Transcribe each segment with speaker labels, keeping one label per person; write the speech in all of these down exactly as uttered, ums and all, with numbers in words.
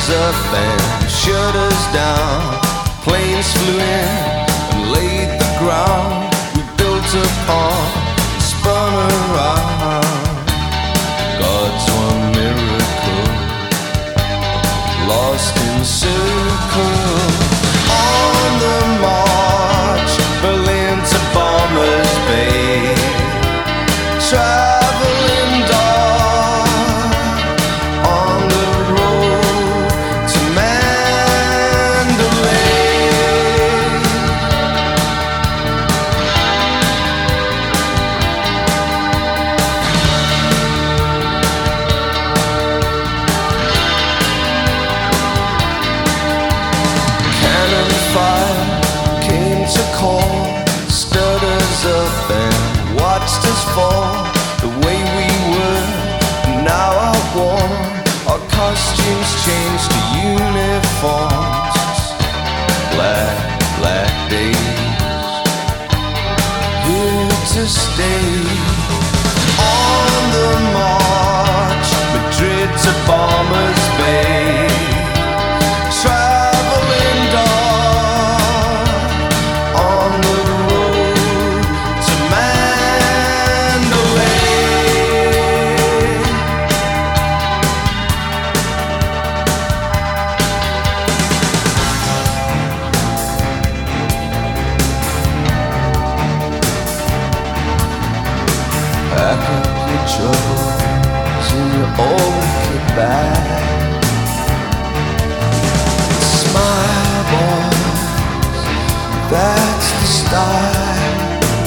Speaker 1: up and shut us down. Planes flew in and laid the ground we built upon, spun around. God's one miracle, lost in circles. On the march, Berlin to Bombers Bay, traveling dark on the road to Mandalay. Cannon fire came to call, stood us up and watched us fall. The way we were, now are worn. Our costumes changed to uniforms. Black, black days, here to stay. On the march, Madrid to Bombers Bay, traveling dark on the road to Mandalay. Pack up your troubles in your old kit bag. Smile, boys, that's the style.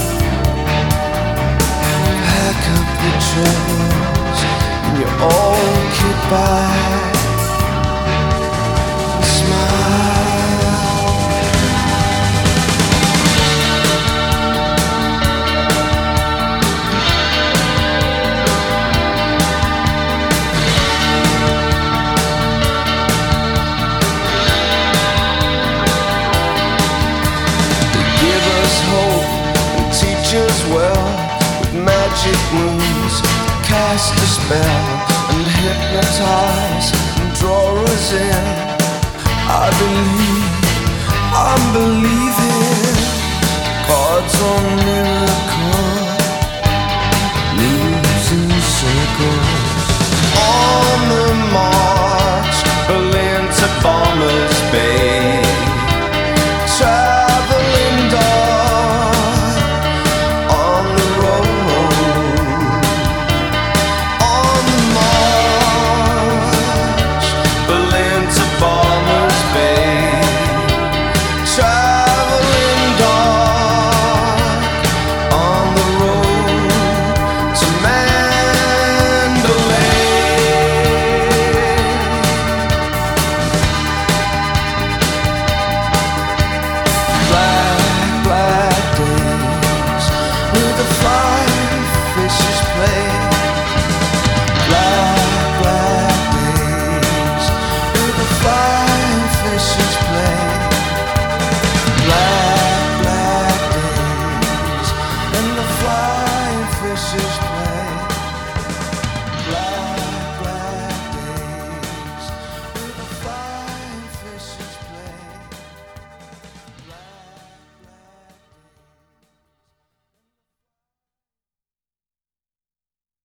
Speaker 1: Pack up your troubles in your old kit bag. Smile. Give us hope and teach us well with magic moves, cast a spell and hypnotize and draw us in. I believe, I'm believing God's own miracle.